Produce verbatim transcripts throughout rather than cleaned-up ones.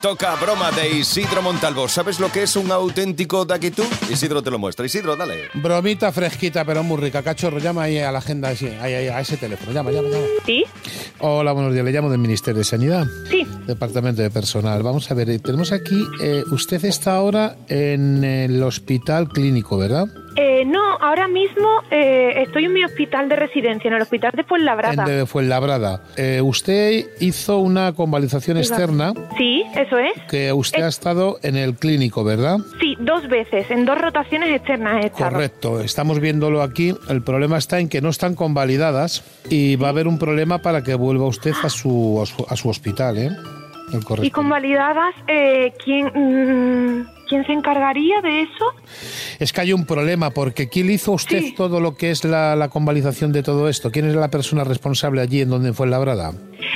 Toca broma de Isidro Montalvo. ¿Sabes lo que es un auténtico daquitú? Isidro te lo muestra. Isidro, dale. Bromita fresquita, pero muy rica. Cachorro, llama ahí a la agenda, ahí, ahí, ahí, a ese teléfono. Llama, llama, llama. ¿Sí? Hola, buenos días. Le llamo del Ministerio de Sanidad. Sí. Departamento de Personal. Vamos a ver, tenemos aquí... Eh, usted está ahora en el hospital clínico, ¿verdad? Eh, no, ahora mismo eh, estoy en mi hospital de residencia, en el hospital de Fuenlabrada. En de Fuenlabrada. Eh, usted hizo una convalidación externa. Sí, eso es. Que usted es... ha estado en el clínico, ¿verdad? Sí, dos veces, en dos rotaciones externas he estado. Correcto, estamos viéndolo aquí. El problema está en que no están convalidadas y va a haber un problema para que vuelva usted a su, a su, a su hospital, ¿eh? El correcto. Y convalidadas, eh, ¿quién, mmm, ¿quién se encargaría de eso? Es que hay un problema, porque ¿quién le hizo a usted sí. todo lo que es la, la convalidación de todo esto? ¿Quién es la persona responsable allí en donde fue labrada?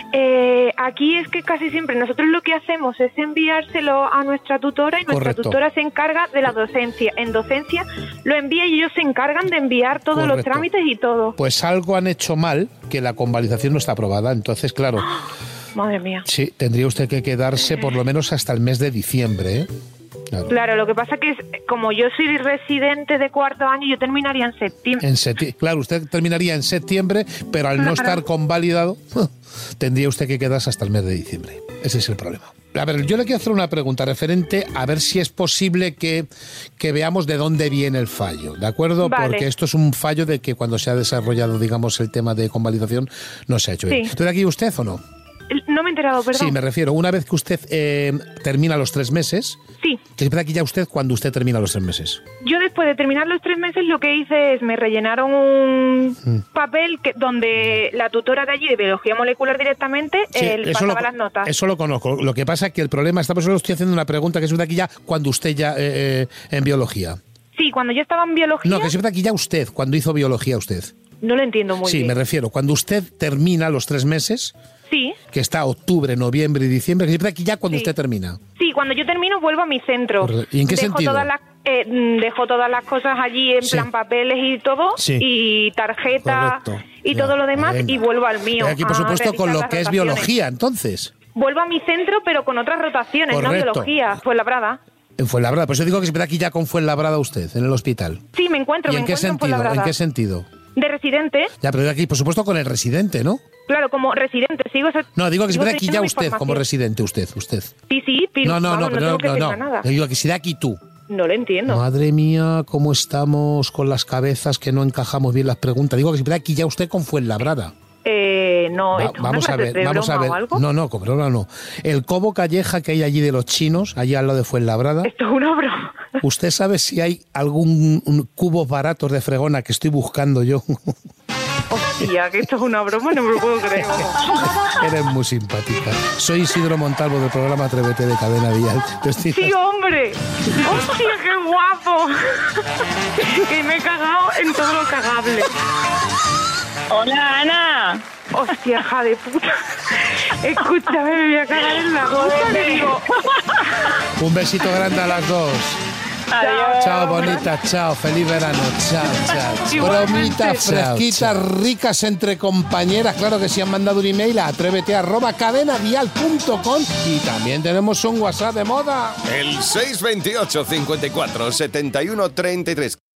Eh, aquí es que casi siempre nosotros lo que hacemos es enviárselo a nuestra tutora y nuestra Correcto. tutora se encarga de la docencia. En docencia lo envía y ellos se encargan de enviar todos Correcto. los trámites y todo. Pues algo han hecho mal, que la convalidación no está aprobada. Entonces, claro... Madre mía. Sí, tendría usted que quedarse por lo menos hasta el mes de diciembre, ¿eh? Claro. claro, lo que pasa que es, como yo soy residente de cuarto año, yo terminaría en septiembre. En septi- claro, usted terminaría en septiembre, pero al no claro. estar convalidado, tendría usted que quedarse hasta el mes de diciembre. Ese es el problema. A ver, yo le quiero hacer una pregunta referente a ver si es posible que, que veamos de dónde viene el fallo, ¿de acuerdo? Vale. Porque esto es un fallo de que cuando se ha desarrollado, digamos, el tema de convalidación, no se ha hecho bien. Sí. ¿Estoy aquí usted o no? No me he enterado, perdón. Sí, me refiero, una vez que usted eh, termina los tres meses... Sí. ¿Qué se aquí ya usted cuando usted termina los tres meses? Yo después de terminar los tres meses lo que hice es me rellenaron un mm. papel que, donde la tutora de allí de biología molecular directamente sí, eh, le pasaba lo, las notas. Eso lo conozco. Lo que pasa es que el problema está, por eso estoy haciendo una pregunta que es de aquí ya cuando usted ya eh, eh, en biología. Sí, cuando yo estaba en biología... No, que se de aquí ya usted, cuando hizo biología usted. No lo entiendo muy sí, bien. Sí, me refiero, cuando usted termina los tres meses... Sí. Que está octubre, noviembre y diciembre, que siempre aquí ya cuando sí. usted termina. Sí, cuando yo termino vuelvo a mi centro. ¿Y en qué dejo sentido? Todas las, eh, dejo todas las cosas allí en sí. plan papeles y todo, sí. y tarjeta Correcto. y ya. todo lo demás Venga. y vuelvo al mío. Aquí, por supuesto, con lo que es biología, entonces. Vuelvo a mi centro, pero con otras rotaciones, Correcto. no biología, Fuenlabrada. En Fuenlabrada, por eso digo que siempre aquí ya con Fuenlabrada usted, en el hospital. Sí, me encuentro, ¿Y me en qué encuentro sentido? en ¿En qué sentido? De residente. Ya, pero de aquí, por supuesto, con el residente, ¿no? Claro, como residente, sigo... No, digo que si de aquí ya usted, formación. como residente, usted, usted. Sí, sí, pero no, no, vamos, no, no, no, no, no, no. Yo digo que si de aquí tú. No lo entiendo. Madre mía, cómo estamos con las cabezas que no encajamos bien las preguntas. Digo que si de aquí ya usted con Fuenlabrada. Eh, no, Va, esto vamos a ver, de vamos a ver. Algo? No, no, como broma no. El Cobo Calleja que hay allí de los chinos, allí al lado de Fuenlabrada. Esto es una broma. ¿Usted sabe si hay algún un, cubos baratos de fregona que estoy buscando yo? Hostia, que esto es una broma, no me lo puedo creer. Eres muy simpática. Soy Isidro Montalvo del programa Atrévete de Cadena Dial. Sí, hombre. Hostia, qué guapo. Que me he cagado en todo lo cagable. Hola, Ana. Hostia, hija de puta. Escúchame, me voy a cagar en la boca, te digo. Un besito grande a las dos. Adiós. Chao, bonita, chao, feliz verano, chao, chao. Bromitas fresquitas, ricas entre compañeras, claro que sí, han mandado un email a atrévete arroba cadenadial punto com y también tenemos un WhatsApp de moda. El seis veintiocho, cincuenta y cuatro, setenta y uno, treinta y tres.